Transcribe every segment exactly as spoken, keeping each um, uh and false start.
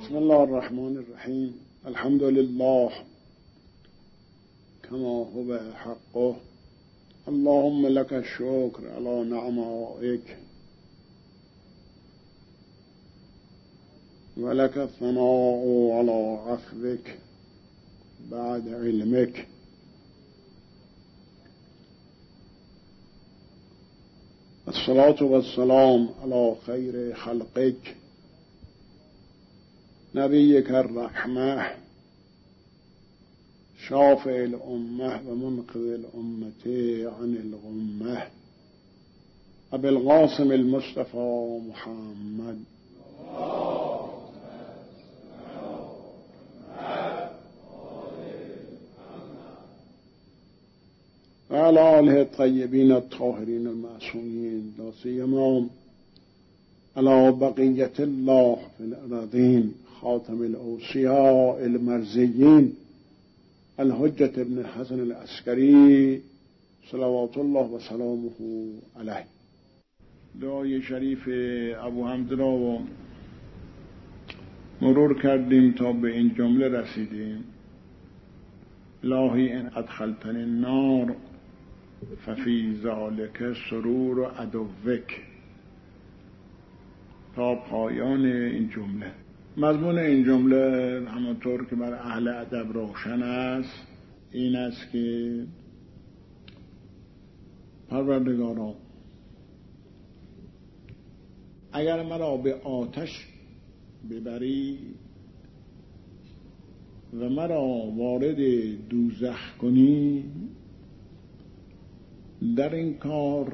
بسم الله الرحمن الرحیم. الحمد لله كما هو حقه. اللهم لك الشكر على نعمائك ولك الثناء على عفوك بعد علمك. الصلاة والسلام على خير خلقك نبيك الرحمة شافع الأمة ومنقذ الأمة عن الغمة أبي القاسم المصطفى محمد وعلى آله الطيبين الطاهرين المعصومين لا سيما على بقية الله في الأراضين خاتم الأوصياء المرزيين الحجة ابن الحسن العسكري صلوات الله وسلامه عليه. دعای شریف ابو حمزه را مرور کردیم تا به این جمله رسیدیم: الهی ان ادخلتنی النار ففی ذلک سرور عدوک، تا پایان این جمله. مضمون این جمله همانطور که بر اهل ادب روشن است این است که پروردگارا اگر مرا به آتش ببری و مرا وارد دوزخ کنی، در این کار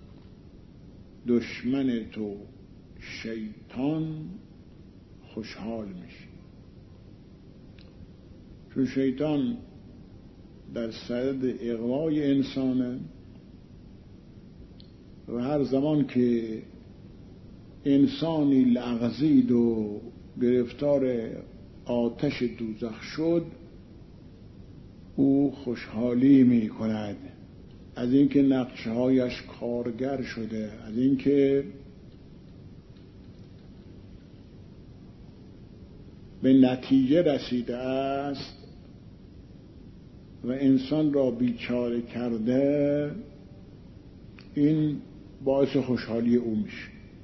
دشمن تو شیطان خوشحال میشه، چون شیطان در صدد اغوای انسانه و هر زمان که انسانی لغزید و گرفتار آتش دوزخ شد او خوشحالی می کند از اینکه نقشهایش کارگر شده، از اینکه به نتیجه رسیده است و انسان را بیچاره کرده. این باعث خوشحالی او میشه.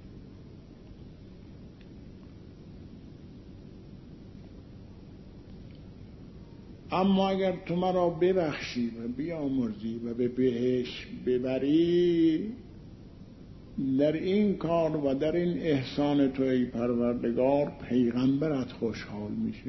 اما اگر تو مرا ببخشی و بیامرزی و به بهشت ببری، در این کار و در این احسان تو ای پروردگار پیغمبرت خوشحال میشه.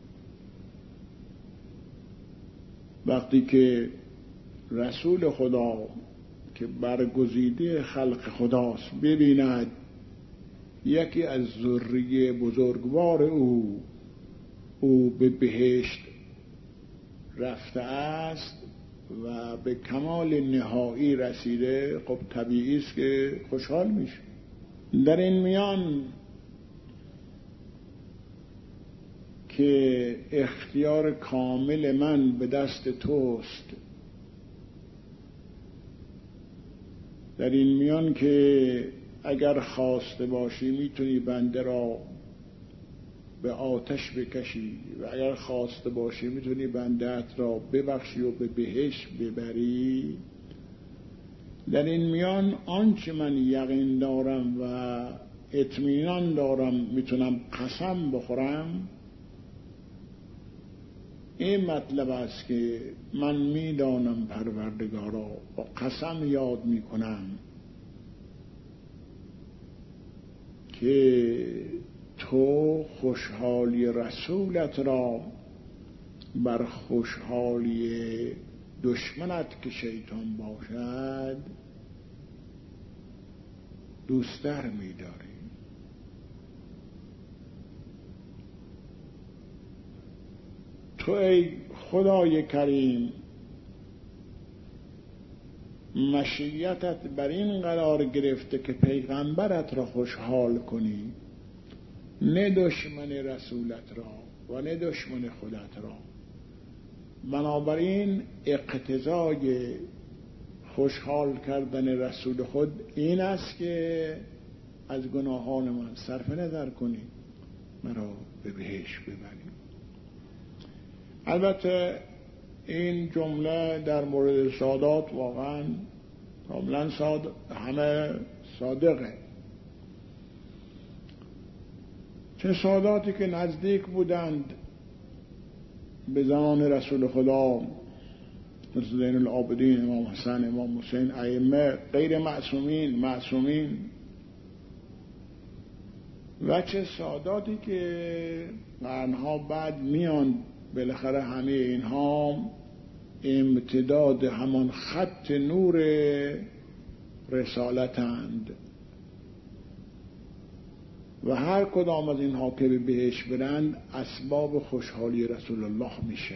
وقتی که رسول خدا که برگزیده خلق خداست ببیند یکی از ذریه بزرگوار او او به بهشت رفته است و به کمال نهایی رسیده، خب طبیعی است که خوشحال میشه. در این میان که اختیار کامل من به دست توست، در این میان که اگر خواسته باشی میتونی بنده را به آتش بکشی و اگر خواسته باشی میتونی بنده‌ات را ببخشی و به بهشت ببری، در این میان آنچه من یقین دارم و اطمینان دارم میتونم قسم بخورم این مطلب است که من میدانم پروردگارا و قسم یاد میکنم که تو خوشحالی رسولت را بر خوشحالی دشمنت که شیطان باشد دوست‌تر می‌داری. تو ای خدای کریم مشیتت بر این قرار گرفته که پیغمبرت را خوشحال کنی، نه دشمن رسولت را و نه دشمن خودت را. بنابراین اقتضای خوشحال کردن رسول خود این است که از گناهان من صرف نظر کنی مرا به بهشت ببرید. البته این جمله در مورد سادات واقعا کاملا ساد... همه صادقه. چه ساداتی که نزدیک بودند به زمان رسول خدا مثل زین العابدین، امام حسن، امام حسین، ائمه غیر معصومین معصومین و چه ساداتی که قرنها بعد میان، بالاخره همه اینها امتداد همان خط نور رسالتند و هر کدام از اینها که به بهشت برند اسباب خوشحالی رسول الله میشه.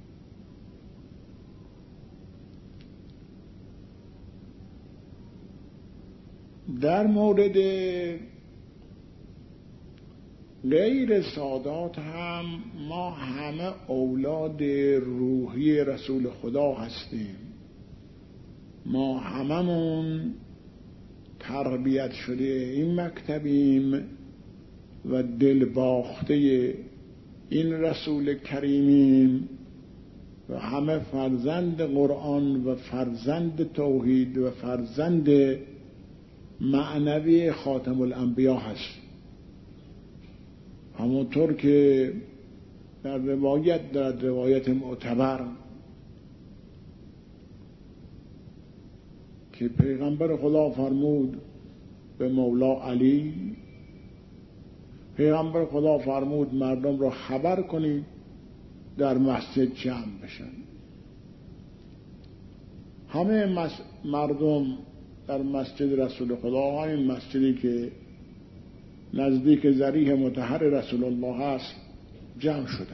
در مورد غیر سادات هم ما همه اولاد روحی رسول خدا هستیم. ما هممون تربیت شده این مکتبیم و دل باخته این رسول کریمیم و همه فرزند قرآن و فرزند توحید و فرزند معنوی خاتم الانبیا هست. همونطور که در روایت در روایت معتبر که پیغمبر خدا فرمود به مولا علی، پیغمبر خدا فرمود مردم را خبر کنید در مسجد جمع بشن. همه مردم در مسجد رسول خدا، این مسجدی که نزدیک ذریح مطهر رسول الله هست، جمع شدن.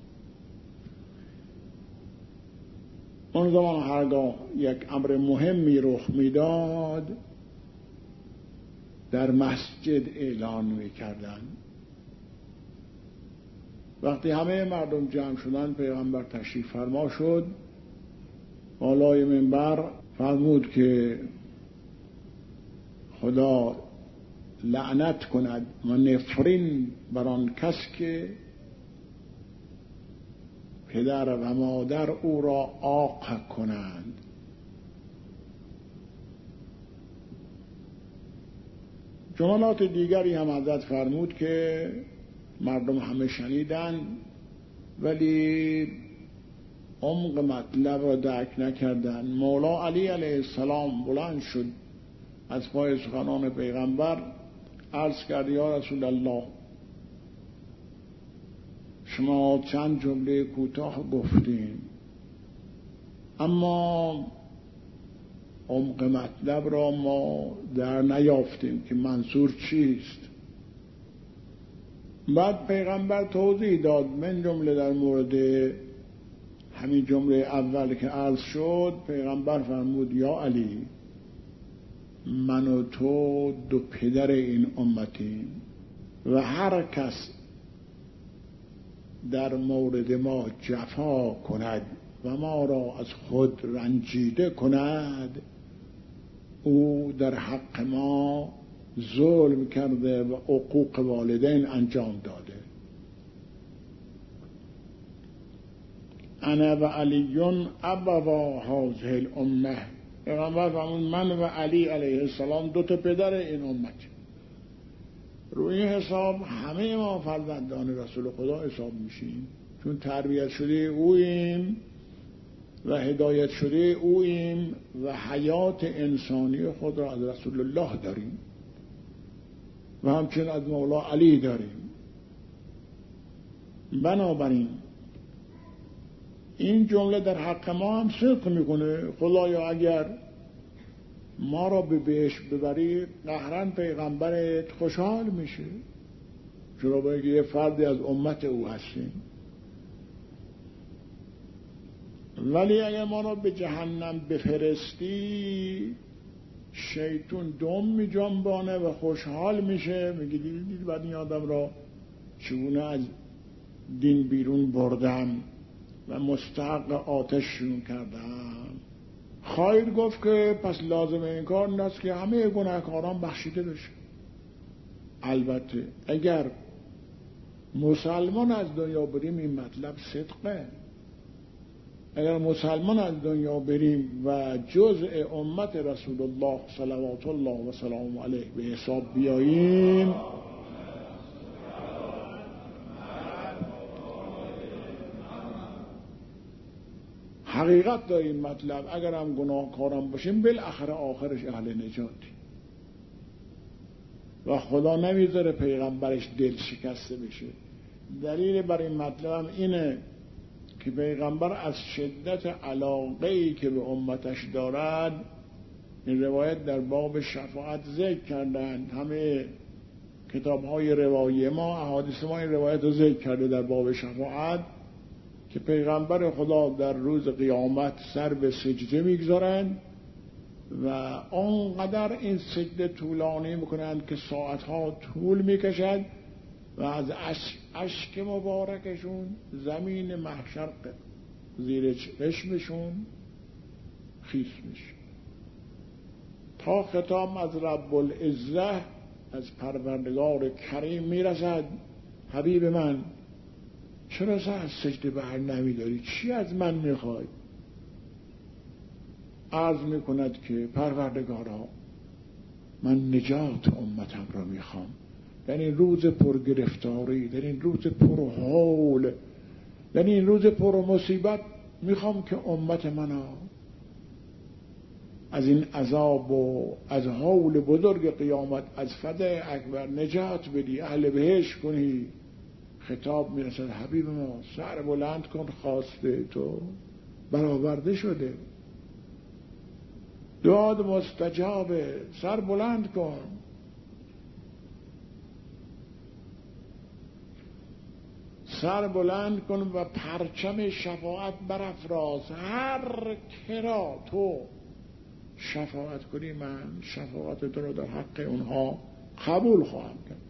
اون زمان هرگاه یک امر مهمی رخ میداد در مسجد اعلان میکردن. وقتی همه مردم جمع شدن پیغمبر تشریف فرما شد، بالای منبر فرمود که خدا لعنت کند و نفرین بر آن کس که پدر و مادر او را عاق کنند. جملات دیگری هم حضرت فرمود که مردم همه شنیدن ولی عمق مطلب را درک نکردن. مولا علی علیه السلام بلند شد از پای سخنان پیغمبر، عرض کرد یا رسول الله شما چند جمله کوتاه گفتین اما عمق مطلب را ما در نیافتیم که منظور چیست. بعد پیغمبر توضیح داد، من جمله در مورد همین جمله اول که عرض شد پیغمبر فرمود یا علی من و تو دو پدر این امتیم و هر کس در مورد ما جفا کند و ما را از خود رنجیده کند او در حق ما ظلم کرده و عقوق والدین انجام داده. انا و علیون ابوا هذه الامه، پیغمبر فرمود من و علی علیه السلام دو تا پدر این امت. روی حساب همه ما فرزندان رسول خدا حساب میشیم، چون تربیت شده اویم و هدایت شده اویم و حیات انسانی خود را از رسول الله داریم و همچنین از مولا علی داریم. بنابراین این جمله در حق ما هم صدق میکنه. خدایا اگر ما را به بهشت ببری قهرن پیغمبرت خوشحال میشه، چرا باید یه فردی از امت او هستیم. ولی اگر ما را به جهنم بفرستی شیطان دم می جنبانه و خوشحال میشه، میگه دیدید بعد این آدم را چگونه از دین بیرون بردم و مستحق آتششون کردم. خواهید گفت که پس لازم این کار این است که همه گناهکاران بخشیده بشه. البته اگر مسلمان از دنیا بریم این مطلب صدقه. اگر مسلمان از دنیا بریم و جزء امت رسول الله صلوات الله و سلام علیه به حساب بیاییم، حقیقت داره این مطلب. اگر هم گناهکارم باشیم بالاخره آخرش اهل نجاتی و خدا نمیذاره پیغمبرش دل شکسته بشه. دلیل بر این مطلب هم اینه که پیغمبر از شدت علاقه‌ای که به امتش دارد، این روایت در باب شفاعت ذکر کردند. همه کتاب‌های روایی ما، احادیث ما این روایت رو ذکر کرده در باب شفاعت که پیغمبر خدا در روز قیامت سر به سجده میگذارند و آنقدر این سجده طولانی میکنند که ساعتها طول میکشد و از اشک مبارکشون زمین محشر زیر چشمشون خیس میشه تا خطاب از رب العزه، از پروردگار کریم میرسد: حبیب من، چرا سر از سجده بر نمیداری؟ چی از من میخوای؟ عرض میکند که پروردگارا، من نجات امتم را میخوام. در این روز پرگرفتاری، در این روز پرحول، در این روز پر مصیبت، میخوام که امت منو از این عذاب و از حول بزرگ قیامت، از فدای اکبر نجات بدی، اهل بهشت کنی. خطاب میرسد: حبیب ما، سر بلند کن، خواسته تو برآورده شده، دعاد مستجابه، سر بلند کن. سر بلند کن و پرچم شفاعت برافراز. هر کرا تو شفاعت کنی، من شفاعت تو رو در حق اونها قبول خواهم کرد.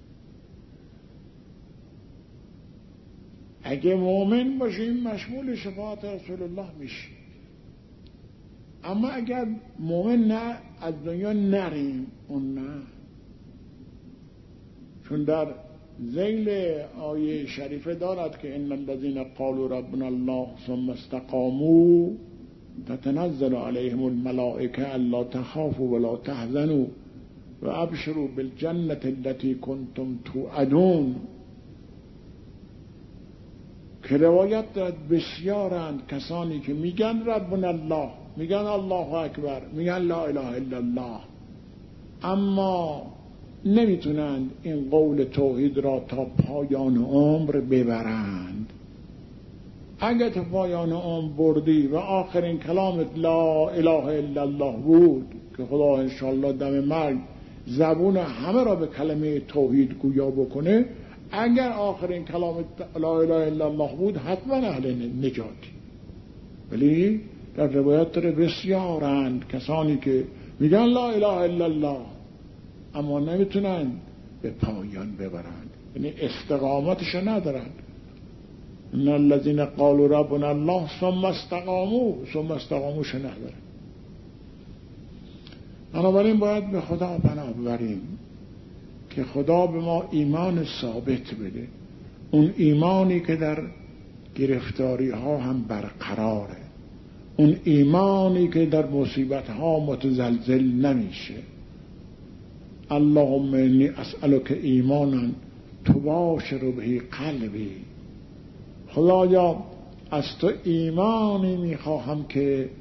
اگه مؤمن باشیم مشمول شفاعت رسول الله میشیم، اما اگر مؤمن نه، از دنیا نریم، اون نه. چون در ذیل آیه شریفه دارد که ان الذين قالوا ربنا الله ثم استقاموا تتنزل عليهم الملائكه الا تخافوا ولا تحزنوا وابشروا بالجنه التي كنتم توعدون. که روایت دارد بسیارند کسانی که میگن ربنا الله، میگن الله اکبر، میگن لا اله الا الله، اما نمیتونند این قول توحید را تا پایان عمر ببرند. اگر تا پایان عمر بردی و آخرین کلامت لا اله الا الله بود، که خدا انشاءالله دم مرگ زبون همه را به کلمه توحید گویا بکنه، اگر آخرین کلامت لا اله الا الله بود حتما اهل نجاتی. ولی در روایت داره بسیارند کسانی که میگن لا اله الا الله اما نمیتونن به پایان ببرند، یعنی استقامتش ندارند. ان الذين قالوا ربنا الله ثم استقاموا، ثم استقاموش ندارن. بنابراین باید به خدا پناه ببریم که خدا به ما ایمان ثابت بده، اون ایمانی که در گرفتاری ها هم برقراره، اون ایمانی که در مصیبت ها متزلزل نمیشه. اللهم انی اسألک ایمانا تباشر به قلبی، خدایا از تو ایمانی میخواهم که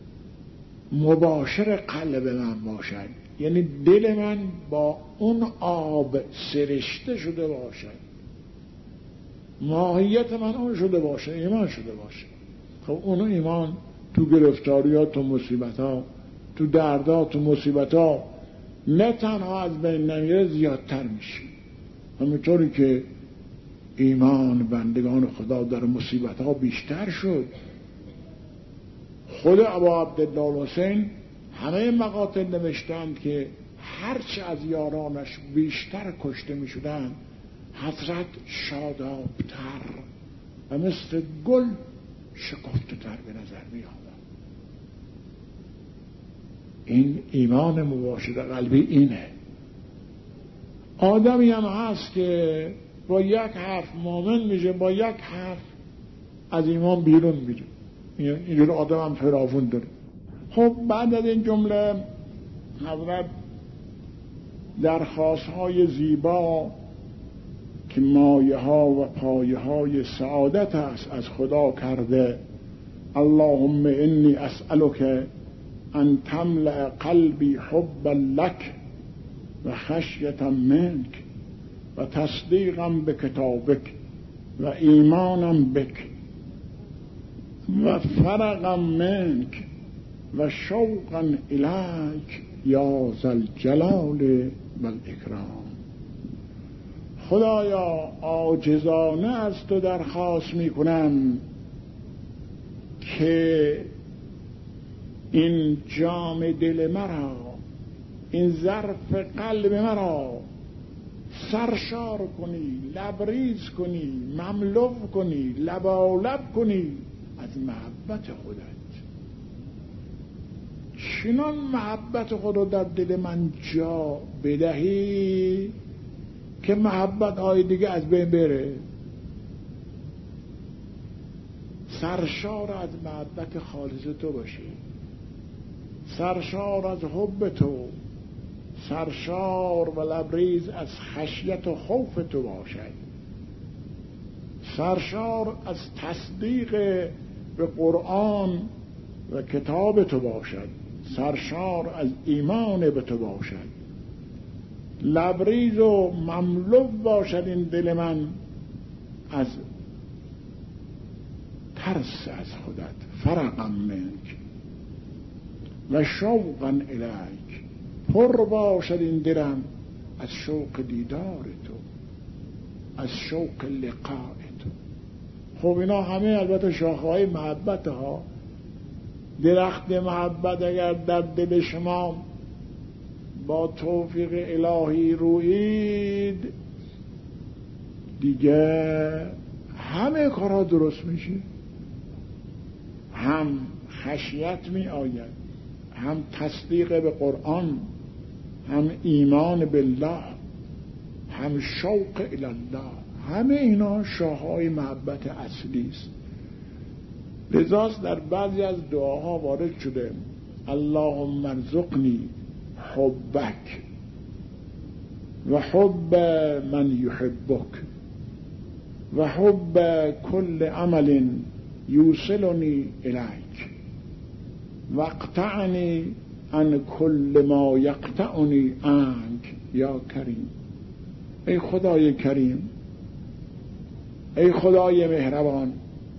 مباشر قلب من باشد، یعنی دل من با اون آب سرشته شده باشد، ماهیت من اون شده باشه، ایمان شده باشه. خب اون ایمان تو گرفتاری ها، تو مصیبت ها، تو دردا، تو مصیبت ها نه تنها از بین نمیره، زیادتر میشه. همینطوری که ایمان بندگان خدا در مصیبت ها بیشتر شد. خود ابا عبدالله حسین همه مقاتل نوشتند که هرچه از یارانش بیشتر کشته می شدند، حضرت شادابتر و مثل گل شکفته تر به نظر می آمد. این ایمان مباشر قلبی اینه. آدمی هم هست که با یک حرف مؤمن میشه، با یک حرف از ایمان بیرون میره. اینجور آدم هم فراوون داره. خب بعد از این جمله حضرت درخواست های زیبا که مایه ها و پایه های سعادت است از خدا کرده. اللهم انی اسألک ان تملأ قلبی حبا لک و خشیة منک و تصدیقا بکتابک و ایمانا بک و فرقا منک و شوقا الیک یا ذا الجلال و الاکرام. خدایا عاجزانه از تو درخواست میکنم که این جام دل مرا، این ظرف قلب مرا سرشار کنی، لبریز کنی، مملو کنی، لبالب کنی از محبت خودت. چنان محبت خود رو در دل من جا بدهی که محبت های دیگه از بین بره. سرشار از محبت خالص تو باشی، سرشار از حب تو، سرشار و لبریز از خشیت و خوف تو باشد، سرشار از تصدیق به قرآن و کتاب تو باشد، سرشار از ایمان به تو باشد، لبریز و مملو باشد این دل من از ترس از خودت، فرقا منک و شوقا الیک، پر باشد این دلم از شوق دیدار تو، از شوق لقاء تو. خب اینا همه البته شاخه‌های محبت ها. درخت محبت اگر در دل شما با توفیق الهی رویید دیگه همه کارها درست میشه. هم خشیت می آید، هم تصدیق به قرآن، هم ایمان بالله، هم شوق الی الله. همه اینا شاخه‌های محبت اصلی است. لذاست در بعضی از دعاها وارد شده اللهم ارزقنی حبک و حب من یحبک و حب کل عمل یوصلنی الیک واقطعنی عن کل ما یقطعنی عنک یا کریم. ای خدای کریم، ای خدای مهربان،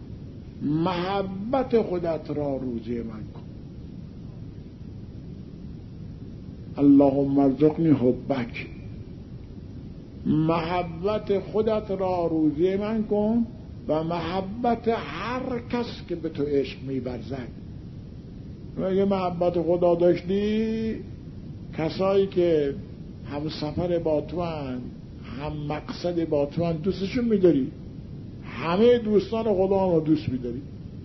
محبت خودت را روزی من کن. اللهم ارزقنی حبک، محبت خودت را روزی من کن و محبت هر کس که به تو عشق می‌ورزد. و اگه محبت خدا داشتی، کسایی که هم سفر با تو هن، هم مقصد با تو هن، دوستشون می‌داری. همه دوستان خدا رو دوست می‌داری.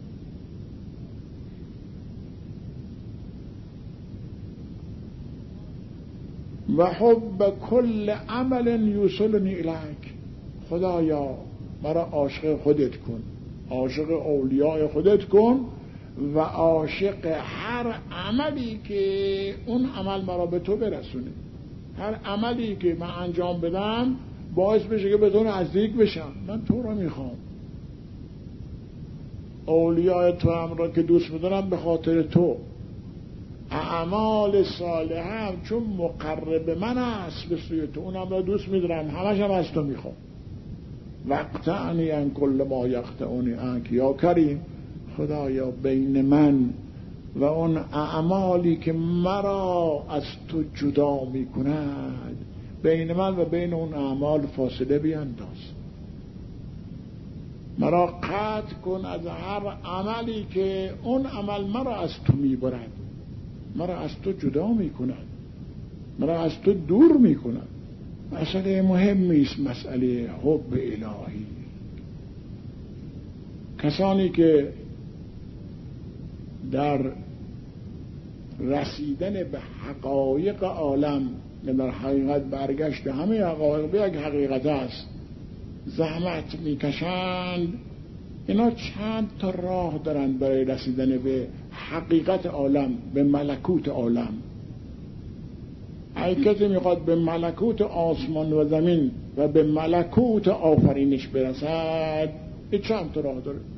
و حب کل عمل یوصلنی الیک. خدایا مرا عاشق خودت کن، عاشق اولیاء خودت کن و عاشق هر عملی که اون عمل مرا به تو برسونه. هر عملی که من انجام بدم باعث بشه که به تو نزدیک بشم. من تو رو میخوام. اولیاء تو هم را که دوست میدارم به خاطر تو. اعمال صالحه هم چون مقرب من است به سوی تو، اونم را دوست میدارم، همش هم از تو میخوام. واقطعنی عن کل ما یقطعنی عنک یا کریم. خدایا بین من و اون اعمالی که مرا از تو جدا میکند، بین من و بین اون اعمال فاصله بینداز. مرا قطع کن از هر عملی که اون عمل مرا از تو میبرد، مرا از تو جدا میکند، مرا از تو دور میکند. مسئله مهمی است، مسئله حب الهی. کسانی که در رسیدن به حقایق عالم، در حقیقت برگشت همه حقایق به یک حقیقت است، زحمت میکشند، اینا چند تا راه دارن برای رسیدن به حقیقت عالم، به ملکوت عالم. اگه کسی میخواد به ملکوت آسمان و زمین و به ملکوت آفرینش برسد، این چند تا راه داره.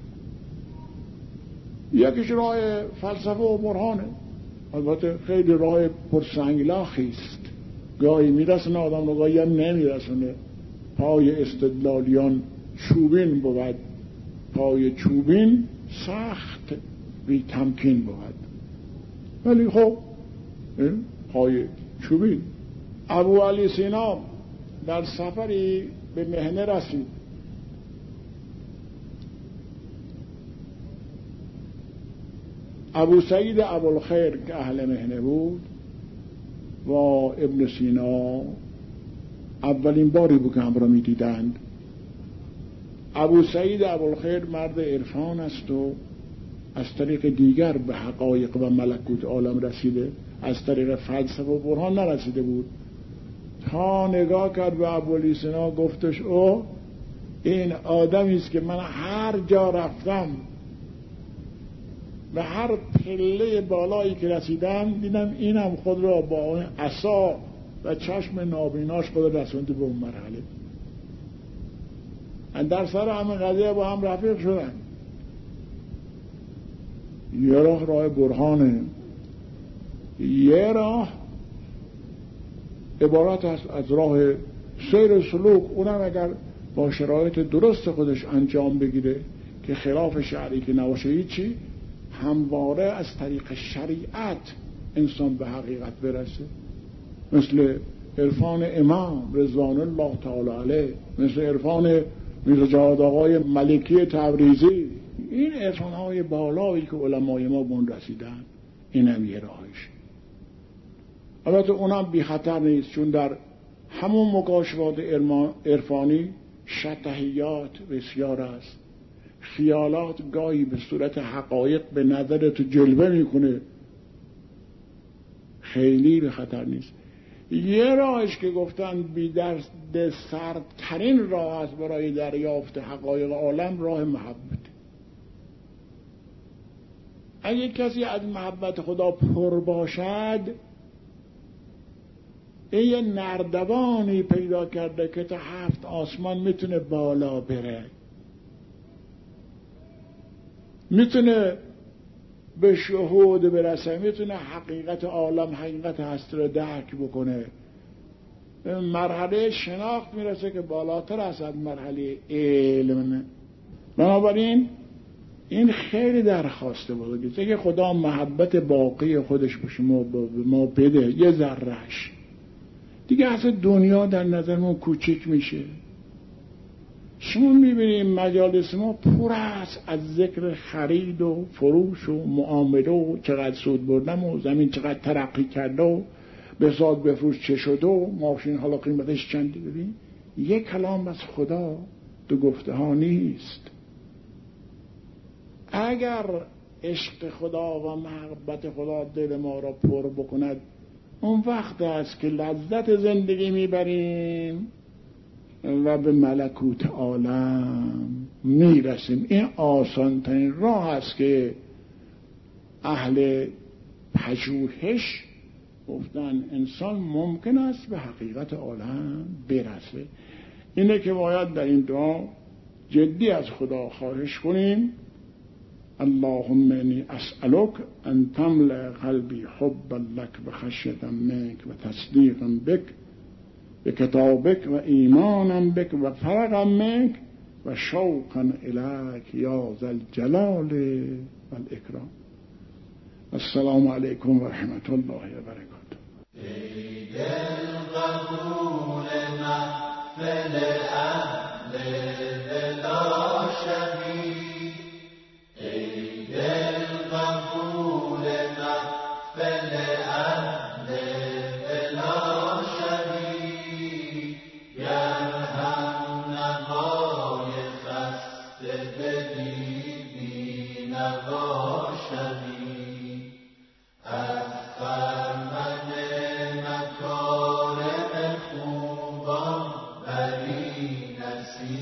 یکیش راه فلسفه و برهانه، البته خیلی راه پرسنگلاخی است، گاهی میرسونه آدم رو، گاهی هم نمیرسونه. پای استدلالیان چوبین بود، پای چوبین سخت بی تمکین بود، ولی خب پای چوبین. ابو علی سینا در سفری به مهنه رسید. ابو سعید ابوالخیر که اهل مهنه بود و ابن سینا اولین باری بود که هم را می دیدند. ابو سعید ابوالخیر مرد عرفان است و از طریق دیگر به حقایق و ملکوت عالم رسیده، از طریق فلسفه و برهان نرسیده بود. تا نگاه کرد به ابو علی سینا گفتش او این آدمی است که من هر جا رفتم و هر پله بالایی که رسیدم دیدم اینم خود را با اون عصا و چشم نابیناش خود رسونده به اون مرحله. در سر همه قضیه با هم رفیق شدن. یه راه راه برهانه، یه راه عبارت است از راه سیر سلوک، اونم اگر با شرایط درست خودش انجام بگیره که خلاف شرعی که نباشه هیچی، همواره از طریق شریعت انسان به حقیقت برسه. مثل عرفان امام رضوان الله تعالی علیه، مثل عرفان میرزا جواد آقای ملکی تبریزی. این عرفان‌های بالایی که علمای ما بون رسیدن، اینم یه راهش. البته اونم بی خطر نیست، چون در همون مکاشفات عرفانی شطحیات بسیار است. خیالات گاهی به صورت حقایق به نظرت جلوه میکنه، خیلی به خطر نیست. یه راهش که گفتن بی درد سردترین راه است برای دریافت حقایق عالم، راه محبت. اگه کسی از محبت خدا پر باشد، این یه نردبانی پیدا کرده که تا هفت آسمان میتونه بالا بره، میتونه به شهود برسه، میتونه حقیقت عالم، حقیقت هستی رو درک بکنه. مرحله شناخت میرسه که بالاتر است از مرحله علم. بنابراین این خیلی درخواسته بزرگی که خدا محبت باقی خودش باشه ما ما بده، یه ذرهش دیگه اصلا دنیا در نظر ما کوچک میشه. شما میبینید مجالس ما پر است از ذکر خرید و فروش و معامله و چقدر سود بردم و زمین چقدر ترقی کرده و بساط بفروش چه شده و ماشین حالا قیمتش چندی. ببین یک کلام از خدا دو گفته ها نیست. اگر عشق خدا و محبت خدا دل ما را پر بکند، اون وقت است که لذت زندگی میبریم و به ملکوت عالم میرسیم. این آسان ترین راه است که اهل پژوهش گفتن انسان ممکن است به حقیقت عالم برسه. اینه که باید در این دعا جدی از خدا خواهش کنیم. اللهم انی اسألک ان تملأ قلبی حبا لک و خشیة منک و تصدیقا بک به کتابک و ایمانم بک و فرقم منک و شوقا الیک یا ذا الجلال و الاکرام. السلام علیکم و رحمت الله و برکاته. ای دل قبول محفل اهل بلا شبیه، ای دل قبول محفل اهل بلا شبیه، گرهم نوای خسته دلی بی نوا شوی، از خرمن مکارم خوبان بری نصیب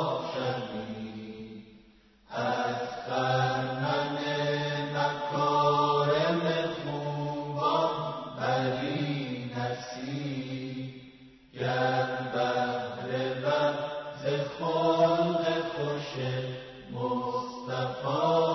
شوی از خرمن مکارم خوبان بری نسی گر بهره ور ز خلق خوش مصطفی